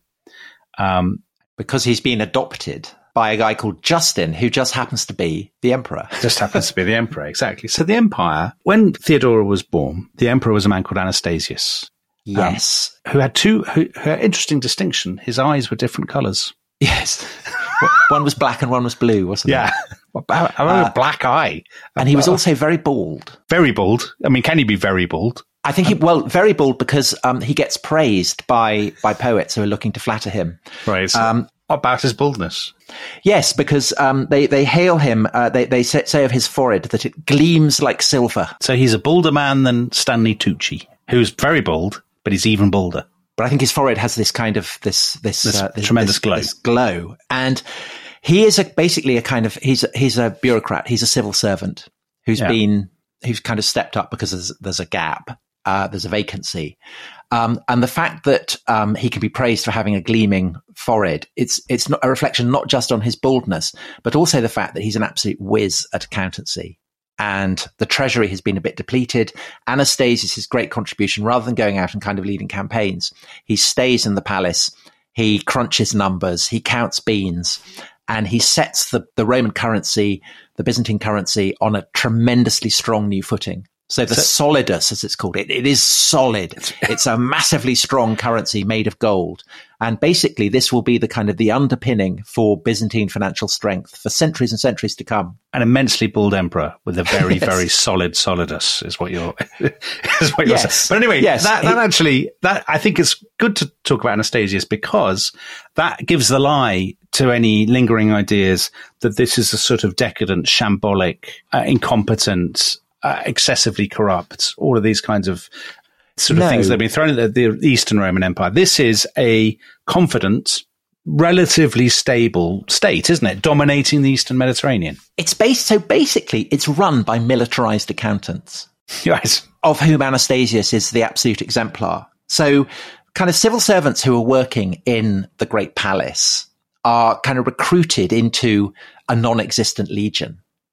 Um, because he's been adopted by a guy called Justin, who just happens to be the emperor. Just happens to be the emperor, exactly. So the empire, when Theodora was born, the emperor was a man called Anastasius. Yes. Um, who had two, who, who had interesting distinction. His eyes were different colours. Yes. One was black and one was blue, wasn't yeah. it? Yeah. I uh, a black eye. And he was also very bald. Very bald. I mean, can he be very bald? I think he, well, very bald because um, he gets praised by, by poets who are looking to flatter him. Right. Um, what about his baldness? Yes, because um, they, they hail him, uh, they, they say, say of his forehead that it gleams like silver. So he's a balder man than Stanley Tucci, who's very bald, but he's even balder. But I think his forehead has this kind of, this, this, this, uh, this tremendous this, glow. This glow. And he is a, basically a kind of, he's, he's a bureaucrat. He's a civil servant who's yeah. been, who's kind of stepped up because there's, there's a gap. Uh, there's a vacancy. Um, and the fact that um, he can be praised for having a gleaming forehead, it's it's not a reflection not just on his baldness, but also the fact that he's an absolute whiz at accountancy. And the treasury has been a bit depleted. Anastasius, his great contribution, rather than going out and kind of leading campaigns, he stays in the palace, he crunches numbers, he counts beans, and he sets the, the Roman currency, the Byzantine currency, on a tremendously strong new footing. So the so, solidus, as it's called, it, it is solid. It's a massively strong currency made of gold. And basically, this will be the kind of the underpinning for Byzantine financial strength for centuries and centuries to come. An immensely bald emperor with a very, yes. very solid solidus is what you're, is what you're yes. saying. But anyway, yes. that, that it, actually, that I think it's good to talk about Anastasius because that gives the lie to any lingering ideas that this is a sort of decadent, shambolic, uh, incompetent, Uh, excessively corrupt, all of these kinds of sort of no. things that have been thrown at the, the Eastern Roman Empire. This is a confident, relatively stable state, isn't it? Dominating the Eastern Mediterranean. It's based, so basically it's run by militarized accountants. Yes. Of whom Anastasius is the absolute exemplar. So kind of civil servants who are working in the Great Palace are kind of recruited into a non-existent legion.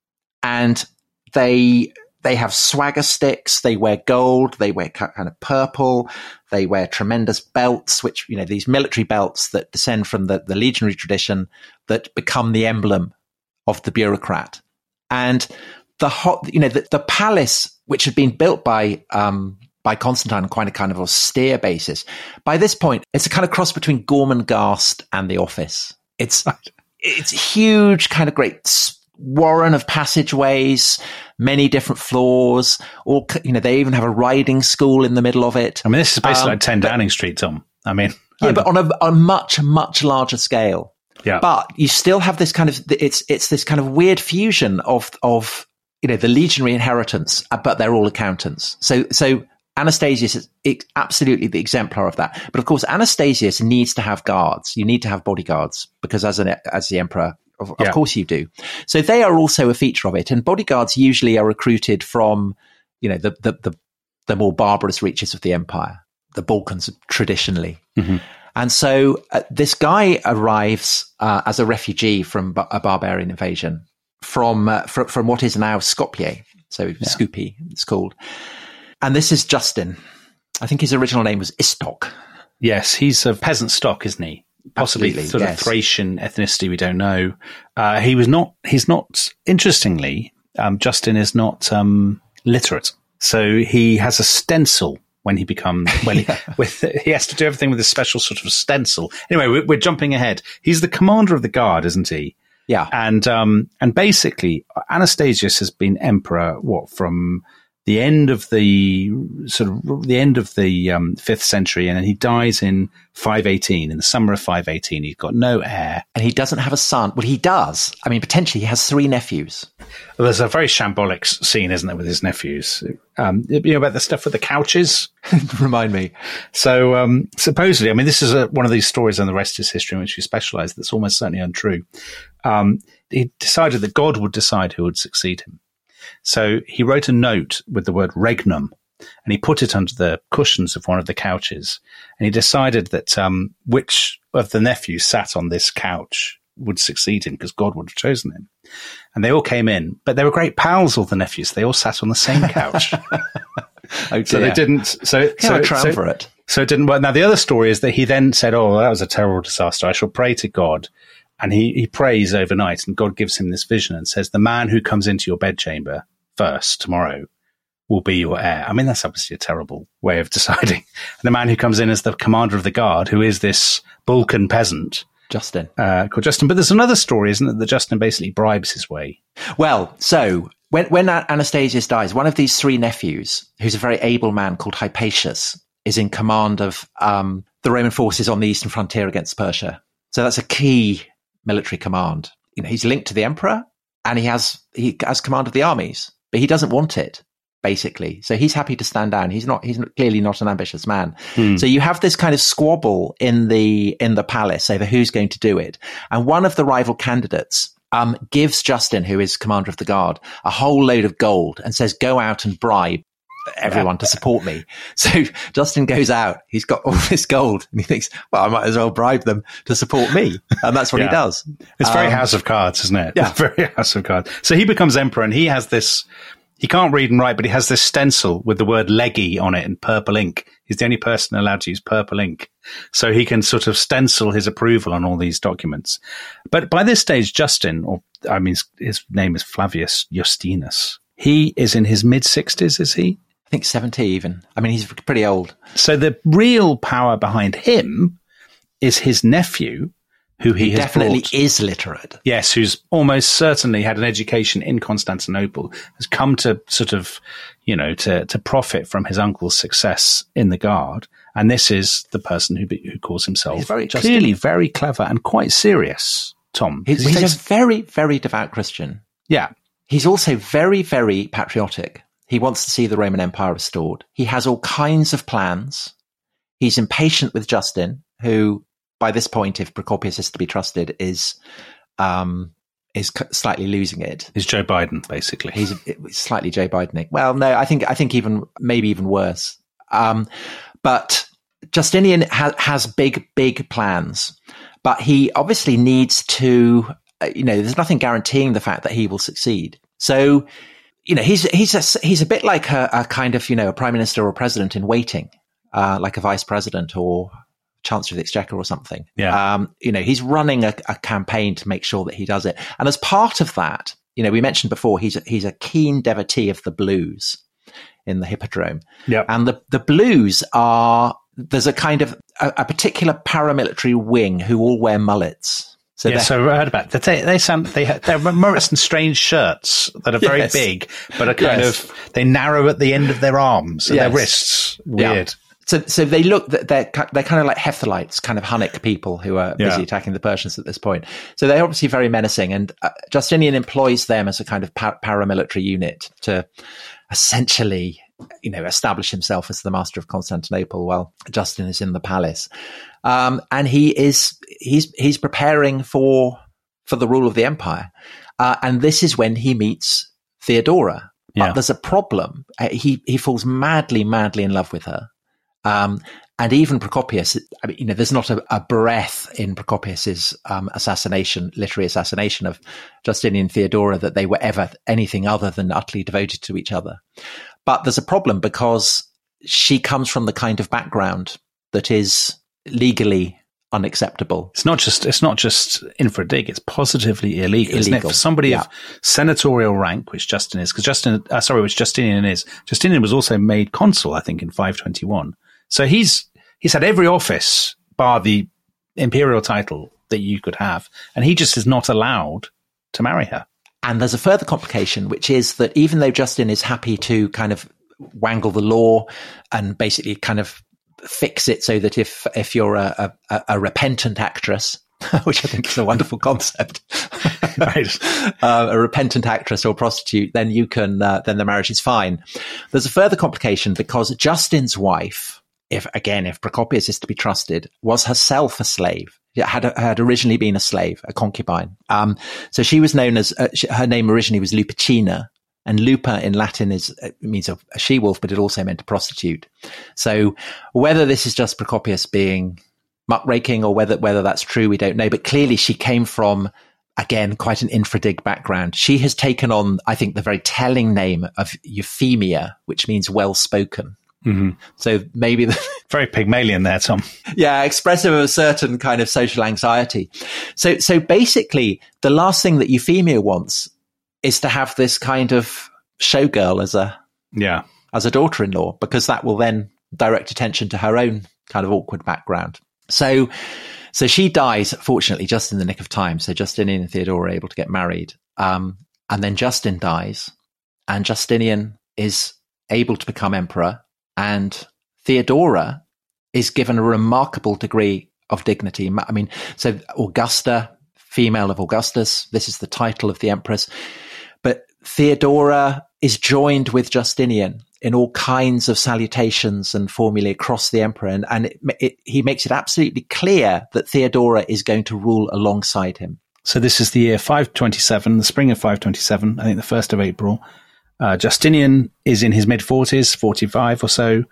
and they they have swagger sticks. They wear gold. They wear kind of purple. They wear tremendous belts, which, you know, these military belts that descend from the, the legionary tradition that become the emblem of the bureaucrat. And the hot, you know, the, the palace, which had been built by um, by Constantine on quite a kind of austere basis, by this point, it's a kind of cross between Gormenghast and the office. It's it's huge, kind of great warren of passageways, many different floors. All, you know, they even have a riding school in the middle of it. I mean, this is basically Um, like ten Downing Street, Tom. I mean, yeah, I'm- but on a, on a much, much larger scale. Yeah. But you still have this kind of, it's it's this kind of weird fusion of, of you know, the legionary inheritance, uh, but they're all accountants. So, so Anastasius is ex- absolutely the exemplar of that. But of course, Anastasius needs to have guards. You need to have bodyguards because as an as the emperor, of, of Yeah. course you do. So they are also a feature of it. And bodyguards usually are recruited from, you know, the the the, the more barbarous reaches of the empire, the Balkans traditionally. Mhm. And so uh, this guy arrives uh, as a refugee from ba- a barbarian invasion from, uh, fr- from what is now Skopje. So Skopje, it's called. And this is Justin. I think his original name was Istok. Yes, he's of peasant stock, isn't he? Possibly Absolutely, sort yes. of Thracian ethnicity, we don't know. Uh, he was not, he's not, interestingly, um, Justin is not um, literate. So he has a stencil when he becomes, when he, with, he has to do everything with a special sort of stencil. Anyway, we're, we're jumping ahead. He's the commander of the guard, isn't he? Yeah. And, um, and basically, Anastasius has been emperor, what, from the end of the sort of the end of the um, fifth century, and then he dies in five eighteen, in the summer of five eighteen. He's got no heir. And he doesn't have a son. Well, he does. I mean, potentially he has three nephews. Well, there's a very shambolic s- scene, isn't there, with his nephews? Um, you know, about the stuff with the couches? Remind me. So, um, supposedly, I mean, this is a, one of these stories on the rest is history in which we specialize that's almost certainly untrue. Um, he decided that God would decide who would succeed him. So he wrote a note with the word regnum, and he put it under the cushions of one of the couches. And he decided that um, which of the nephews sat on this couch would succeed him, because God would have chosen him. And they all came in, but they were great pals, all the nephews. They all sat on the same couch. Oh, So they dear. didn't. So, He had so, a so, triumvirate. so it didn't work. Now, the other story is that he then said, oh, that was a terrible disaster. I shall pray to God. And he, he prays overnight, and God gives him this vision and says, the man who comes into your bedchamber first tomorrow will be your heir. I mean, that's obviously a terrible way of deciding. And the man who comes in as the commander of the guard, who is this Balkan peasant, Justin. uh, called Justin. But there's another story, isn't it, that Justin basically bribes his way. Well, so when, when Anastasius dies, one of these three nephews, who's a very able man called Hypatius, is in command of um, the Roman forces on the eastern frontier against Persia. So that's a key military command. You know, he's linked to the emperor, and he has he has command of the armies, but he doesn't want it, basically. So he's happy to stand down. He's not. He's not, clearly not an ambitious man. Hmm. So you have this kind of squabble in the in the palace over who's going to do it, and one of the rival candidates um, gives Justin, who is commander of the guard, a whole load of gold and says, "Go out and bribe everyone to support me." So Justin goes out. He's got all this gold, and he thinks, "Well, I might as well bribe them to support me," and that's what Yeah. he does. It's very Um, House of Cards, isn't it? yeah. It's very House of Cards. So he becomes emperor, and he has this, he can't read and write, but he has this stencil with the word leggy on it in purple ink. He's the only person allowed to use purple ink. So he can sort of stencil his approval on all these documents. But by this stage, Justin, or I mean, his name is Flavius Justinus, he is in his mid-sixties, is he? I think seventy even. I mean, he's pretty old. So the real power behind him is his nephew, who he, He has definitely brought. is literate. Yes, who's almost certainly had an education in Constantinople, has come to sort of, you know, to, to profit from his uncle's success in the guard. And this is the person who be, who calls himself He's very clearly very clever and quite serious, Tom. He's, He he's takes- a very, very devout Christian. yeah, He's also very, very patriotic. He wants to see the Roman Empire restored. He has all kinds of plans. He's impatient with Justin, who, by this point, if Procopius is to be trusted, is um, is c- slightly losing it. he's Joe Biden, basically. He's slightly Joe Biden-y. Well, no, I think I think even maybe even worse. Um, but Justinian ha- has big, big plans, but he obviously needs to. Uh, you know, there's nothing guaranteeing the fact that he will succeed. So, you know, he's he's a, he's a bit like a, a kind of, you know, a prime minister or president in waiting, uh, like a vice president or Chancellor of the Exchequer or something. Yeah. Um, you know, he's running a, a campaign to make sure that he does it. And as part of that, you know, we mentioned before, he's a, he's a keen devotee of the blues in the Hippodrome. Yeah. And the, the blues are, there's a kind of a, a particular paramilitary wing who all wear mullets. So yeah, so I heard about that. They, they sound, they, they're Morrison strange shirts that are very Yes. big, but are kind Yes. of, they narrow at the end of their arms and Yes. their wrists. Weird. Yeah. So, so they look, they're, they're kind of like Hephthalites, kind of Hunnic people who are busy Yeah. attacking the Persians at this point. So they're obviously very menacing, and uh, Justinian employs them as a kind of par- paramilitary unit to essentially, you know, establish himself as the master of Constantinople while Justin is in the palace. Um, and he is, he's, he's preparing for, for the rule of the empire. Uh, and this is when he meets Theodora. Yeah. But there's a problem. Uh, he, he falls madly, madly in love with her. Um, and even Procopius, I mean, you know, there's not a, a breath in Procopius's um, assassination, literary assassination of Justinian and Theodora that they were ever anything other than utterly devoted to each other. But there's a problem because she comes from the kind of background that is legally unacceptable. It's not just, it's not just infra dig, it's positively illegal, isn't it? Illegal. For somebody Yeah. of senatorial rank, which Justin is, because Justin, uh, sorry, which Justinian is, Justinian was also made consul, I think, in five twenty-one. So he's, he's had every office bar the imperial title that you could have, and he just is not allowed to marry her. And there's a further complication, which is that even though Justin is happy to kind of wangle the law and basically kind of fix it so that if if you're a, a, a repentant actress, which I think is a wonderful concept, Right. uh, a repentant actress or prostitute, then you can uh, then the marriage is fine. There's a further complication because Justin's wife, if again if Procopius is to be trusted, was herself a slave. Had had originally been a slave, a concubine. Um, so she was known as uh, she, her name originally was Lupicina. And lupa in Latin is it means a, a she-wolf, but it also meant a prostitute. So whether this is just Procopius being muckraking or whether whether that's true, we don't know. But clearly she came from, again, quite an infradig background. She has taken on, I think, the very telling name of Euphemia, which means well-spoken. Mm-hmm. So maybe the Very Pygmalion there, Tom. yeah, expressive of a certain kind of social anxiety. So so basically, the last thing that Euphemia wants is to have this kind of showgirl as a Yeah. as a daughter-in-law, because that will then direct attention to her own kind of awkward background. So, so she dies, fortunately, just in the nick of time. So Justinian and Theodora are able to get married. Um, and then Justin dies, and Justinian is able to become emperor, and Theodora is given a remarkable degree of dignity. I mean, so Augusta, female of Augustus, this is the title of the empress. But Theodora is joined with Justinian in all kinds of salutations and formulae across the emperor. And, and it, it, he makes it absolutely clear that Theodora is going to rule alongside him. So this is the year five twenty-seven, the spring of five twenty-seven, I think the first of April. Uh, Justinian is in his mid-forties, forty-five or so.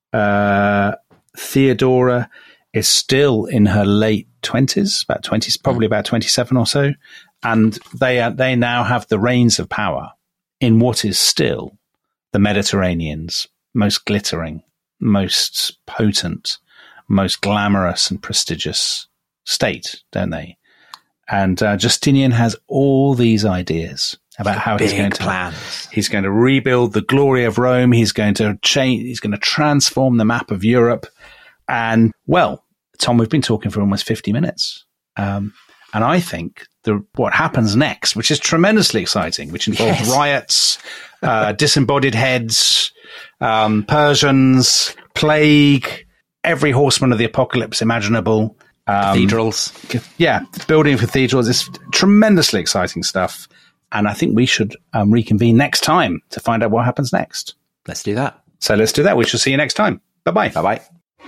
Uh, Theodora is still in her late twenties, about twenties, probably about twenty-seven or so. And they are, they now have the reins of power in what is still the Mediterranean's most glittering, most potent, most glamorous and prestigious state, don't they? And uh, Justinian has all these ideas about how he's going to plans. he's going to rebuild the glory of Rome. He's going to change. He's going to transform the map of Europe. And well, Tom, we've been talking for almost fifty minutes, um, and I think the what happens next, which is tremendously exciting, which involves Yes. riots, uh, disembodied heads, um, Persians, plague, every horseman of the apocalypse imaginable. Um, Cathedrals. Yeah, building cathedrals. It's tremendously exciting stuff. And I think we should um, reconvene next time to find out what happens next. Let's do that. So let's do that. We shall see you next time. Bye-bye. Bye-bye.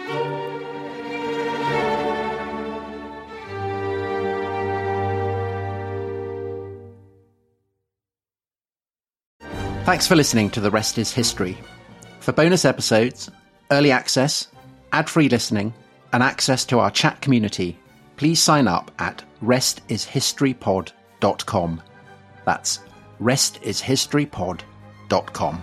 Thanks for listening to The Rest is History. For bonus episodes, early access, ad-free listening, and access to our chat community, please sign up at rest is history pod dot com. That's rest is history pod dot com.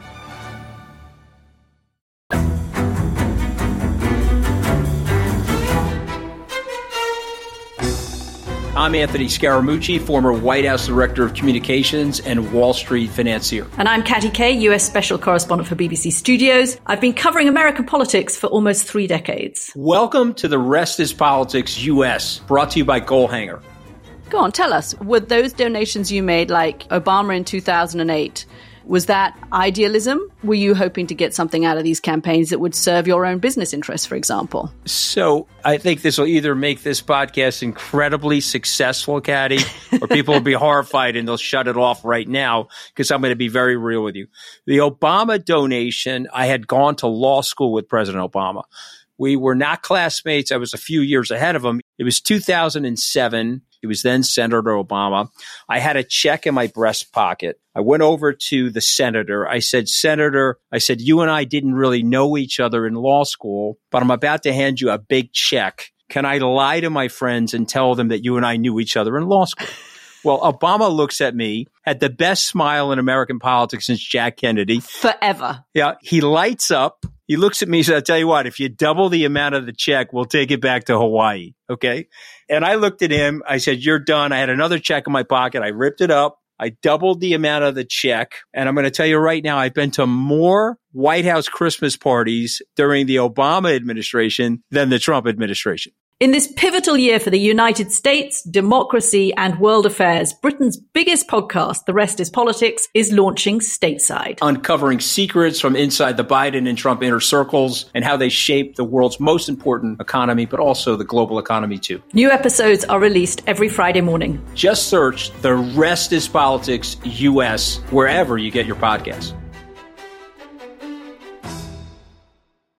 I'm Anthony Scaramucci, former White House Director of Communications and Wall Street financier. And I'm Katty Kay, U S Special Correspondent for B B C Studios. I've been covering American politics for almost three decades. Welcome to The Rest is Politics U S, brought to you by Goalhanger. Go on, tell us, were those donations you made, like Obama in two thousand eight, was that idealism? Were you hoping to get something out of these campaigns that would serve your own business interests, for example? So I think this will either make this podcast incredibly successful, Katty, or people will be horrified and they'll shut it off right now because I'm going to be very real with you. The Obama donation, I had gone to law school with President Obama. We were not classmates. I was a few years ahead of him. It was two thousand seven. It was then Senator Obama. I had a check in my breast pocket. I went over to the senator. I said, Senator, I said, you and I didn't really know each other in law school, but I'm about to hand you a big check. Can I lie to my friends and tell them that you and I knew each other in law school? Well, Obama looks at me, had the best smile in American politics since Jack Kennedy. Forever. Yeah. He lights up. He looks at me and says, I'll tell you what, if you double the amount of the check, we'll take it back to Hawaii. Okay. And I looked at him. I said, you're done. I had another check in my pocket. I ripped it up. I doubled the amount of the check. And I'm going to tell you right now, I've been to more White House Christmas parties during the Obama administration than the Trump administration. In this pivotal year for the United States, democracy, and world affairs, Britain's biggest podcast, The Rest is Politics, is launching stateside. Uncovering secrets from inside the Biden and Trump inner circles and how they shape the world's most important economy, but also the global economy too. New episodes are released every Friday morning. Just search The Rest is Politics U S wherever you get your podcasts.